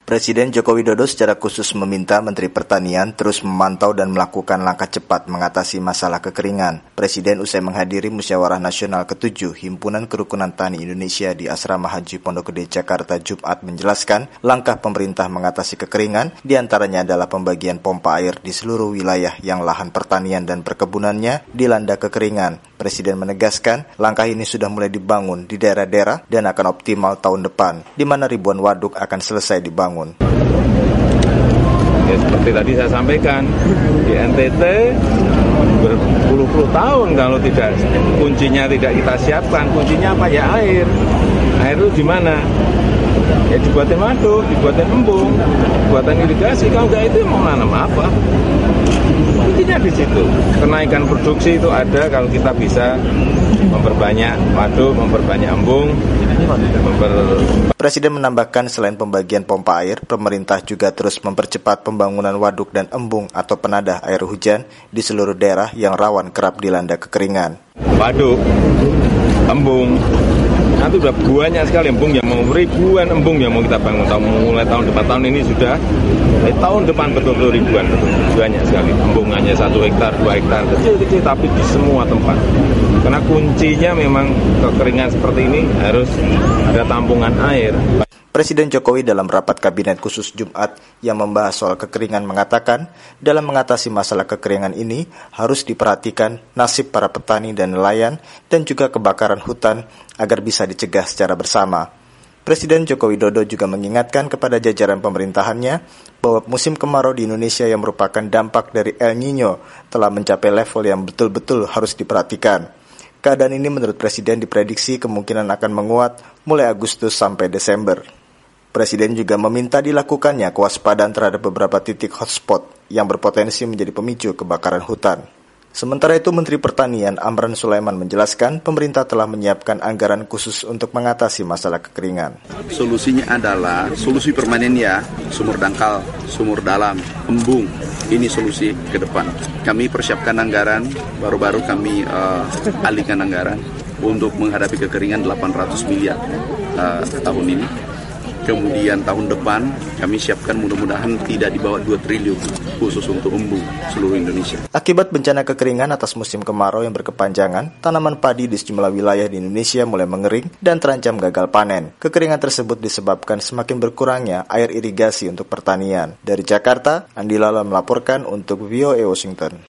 Presiden Joko Widodo secara khusus meminta Menteri Pertanian terus memantau dan melakukan langkah cepat mengatasi masalah kekeringan. Presiden usai menghadiri Musyawarah Nasional ke-7 Himpunan Kerukunan Tani Indonesia di Asrama Haji Pondok Gede, Jakarta, Jumat menjelaskan langkah pemerintah mengatasi kekeringan diantaranya adalah pembagian pompa air di seluruh wilayah yang lahan pertanian dan perkebunannya dilanda kekeringan. Presiden menegaskan langkah ini sudah mulai dibangun di daerah-daerah dan akan optimal tahun depan, di mana ribuan waduk akan selesai dibangun. Ya, seperti tadi saya sampaikan, di NTT berpuluh-puluh tahun kalau tidak kuncinya tidak kita siapkan. Kuncinya apa? Ya air. Air itu di mana? Ya dibuatin waduk, dibuatin embung, dibuatin irigasi. Kalau enggak itu mau nanam apa? Intinya di situ. Kenaikan produksi itu ada kalau kita bisa memperbanyak waduk, memperbanyak embung. Presiden menambahkan selain pembagian pompa air, pemerintah juga terus mempercepat pembangunan waduk dan embung atau penadah air hujan di seluruh daerah yang rawan kerap dilanda kekeringan. Waduk, embung, nanti udah banyak sekali embung yang mau ribuan embung yang mau kita bangun. Mulai tahun depan, tahun ini sudah, tahun depan betul-betul ribuan, banyak sekali. Embungannya 1 hektar, 2 hektar, kecil-kecil tapi di semua tempat. Karena kuncinya memang kekeringan seperti ini harus ada tampungan air. Presiden Jokowi dalam rapat kabinet khusus Jumat yang membahas soal kekeringan mengatakan, dalam mengatasi masalah kekeringan ini harus diperhatikan nasib para petani dan nelayan dan juga kebakaran hutan agar bisa dicegah secara bersama. Presiden Joko Widodo juga mengingatkan kepada jajaran pemerintahannya bahwa musim kemarau di Indonesia yang merupakan dampak dari El Nino telah mencapai level yang betul-betul harus diperhatikan. Keadaan ini menurut Presiden diprediksi kemungkinan akan menguat mulai Agustus sampai Desember. Presiden juga meminta dilakukannya kewaspadaan terhadap beberapa titik hotspot yang berpotensi menjadi pemicu kebakaran hutan. Sementara itu, Menteri Pertanian Amran Sulaiman menjelaskan pemerintah telah menyiapkan anggaran khusus untuk mengatasi masalah kekeringan. Solusinya adalah solusi permanen ya, sumur dangkal, sumur dalam, embung. Ini solusi ke depan. Kami persiapkan anggaran, baru-baru kami alihkan anggaran untuk menghadapi kekeringan 800 miliar tahun ini. Kemudian tahun depan kami siapkan mudah-mudahan tidak di bawah 2 triliun khusus untuk embung seluruh Indonesia. Akibat bencana kekeringan atas musim kemarau yang berkepanjangan, tanaman padi di sejumlah wilayah di Indonesia mulai mengering dan terancam gagal panen. Kekeringan tersebut disebabkan semakin berkurangnya air irigasi untuk pertanian. Dari Jakarta, Andi Lala melaporkan untuk VOA Washington.